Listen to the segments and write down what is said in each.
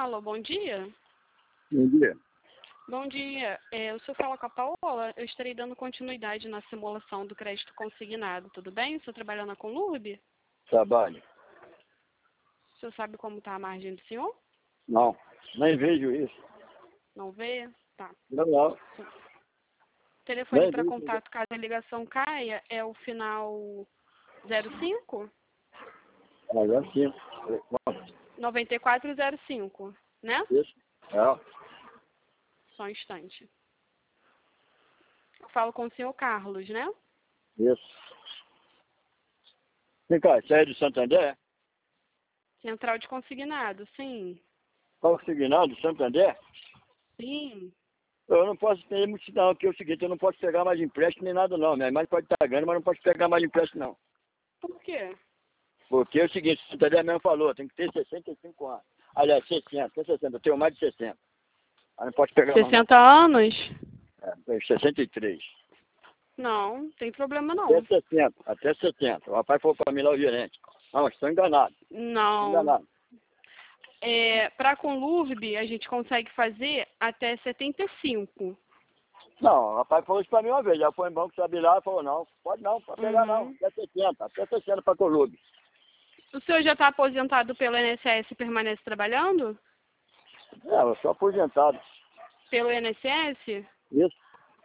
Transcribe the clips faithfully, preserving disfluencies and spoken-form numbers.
Alô, bom dia. Bom dia. Bom dia. É, o senhor fala com a Paola. Eu estarei dando continuidade na simulação do crédito consignado. Tudo bem? O senhor trabalha na Conlurb? Trabalho. O senhor sabe como está a margem do senhor? Não, nem vejo isso. Não vê? Tá. Não, não. O telefone Nem para vejo. contato caso a ligação caia é o final zero cinco? Mas é assim. noventa e quatro zero cinco, né? Isso. É. Só um instante. Eu falo com o senhor Carlos, né? Isso. Vem cá, você é de Santander? Central de consignado, sim. Qual o signal de Santander? Sim. Eu não posso ter muito não, porque é o seguinte, eu não posso pegar mais empréstimo nem nada não. Minha mãe pode estar ganhando, mas não posso pegar mais empréstimo não. Por quê? Porque é o seguinte, o Santander mesmo falou, tem que ter sessenta e cinco anos. Aliás, sessenta, tem sessenta, eu tenho mais de sessenta. Aí não pode pegar mais não. sessenta anos? É, tenho sessenta e três. Não, não tem problema não. Até setenta, até setenta. O rapaz falou para mim lá, o gerente. Não, estou enganado. Não. Enganado. É, para a Conlurb, a gente consegue fazer até setenta e cinco. Não, o rapaz falou isso para mim uma vez. Já foi em banco, sabe lá, e falou, não, pode não, pode pegar não. Uhum. Até sessenta, até sessenta para Colube. O senhor já está aposentado pelo I N S S e permanece trabalhando? É, eu sou aposentado. Pelo I N S S? Isso.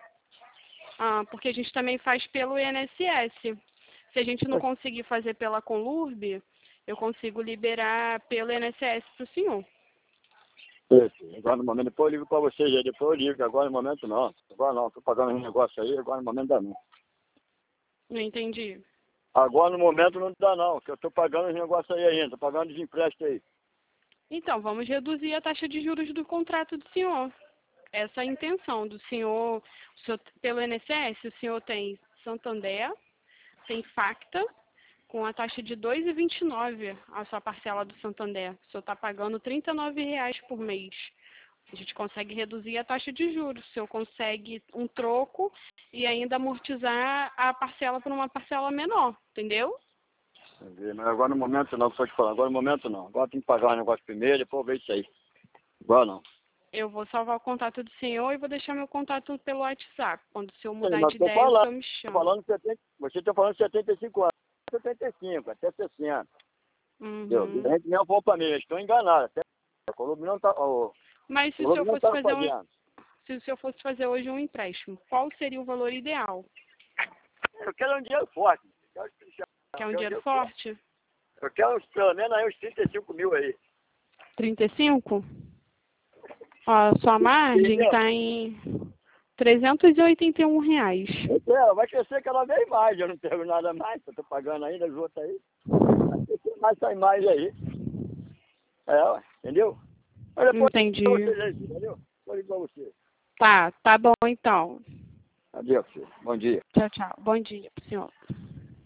Ah, porque a gente também faz pelo I N S S. Se a gente não conseguir fazer pela Conlurb, eu consigo liberar pelo I N S S para o senhor. Isso. Agora no momento, depois eu ligo para vocês aí, depois eu ligo, agora no momento não. Agora não, estou pagando um negócio aí, agora no momento dá não. Não entendi. Agora no momento não dá não, porque eu estou pagando os negócios aí ainda, estou pagando os empréstimos aí. Então, vamos reduzir a taxa de juros do contrato do senhor. Essa é a intenção do senhor, o senhor pelo I N S S, o senhor tem Santander, tem Facta, com a taxa de dois reais e vinte e nove centavos a sua parcela do Santander. O senhor está pagando trinta e nove reais por mês. A gente consegue reduzir a taxa de juros. O senhor consegue um troco e ainda amortizar a parcela por uma parcela menor, entendeu? Entendi, mas agora no momento não, estou te falando, agora no momento não. Agora tem que pagar o negócio primeiro, depois eu vejo isso aí. Agora não. Eu vou salvar o contato do senhor e vou deixar meu contato pelo WhatsApp. Quando o senhor Sim, mudar mas de tô ideia, o falando, senhor me tô chama. falando setenta, você está falando setenta e cinco anos. setenta e cinco, até sessenta. Entendeu? Uhum. A gente nem falou para mim, eles estão enganados. Até o Colombo não está. O Mas se o Colombo senhor não fosse está fazer um, pagando. se o senhor fosse fazer hoje um empréstimo, qual seria o valor ideal? Eu quero um dinheiro forte. Eu quero, Quer um quero dinheiro dinheiro forte? Eu quero uns, pelo menos aí uns trinta e cinco mil aí. trinta e cinco? Ó, a sua margem Entendeu? está em trezentos e oitenta e um reais. Então, vai crescer cada vez mais. Eu não pego nada mais, eu estou pagando ainda os outros aí. Vai crescer mais, sai mais aí. É, ué, entendeu? Mas depois Entendi. eu ligo pra vocês aí, entendeu? Vou ligar pra você. Tá, tá bom então. Adeus, filho. Bom dia. Tchau, tchau. Bom dia pro senhor.